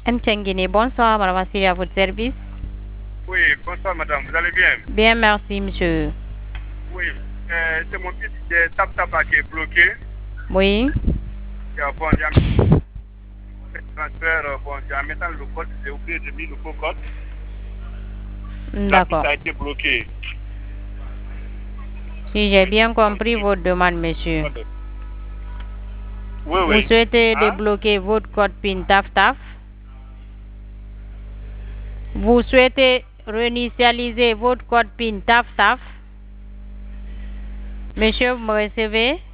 Mtengene, bonsoir, madame Vassili, à votre service. Oui, bonsoir madame, vous allez bien? Bien, merci, monsieur. Oui, c'est mon fils de Tap qui est bloqué. Oui. Bon, j'ai un transfert, bon, j'ai en mettant le code, j'ai oublié de mettre le faux code. La piste D'accord. a été bloquée. Si j'ai bien compris votre demande, monsieur. Oui, Vous oui. souhaitez Hein? débloquer votre code PIN TAF-TAF. Vous souhaitez réinitialiser votre code PIN TAF-TAF. Monsieur, vous me recevez?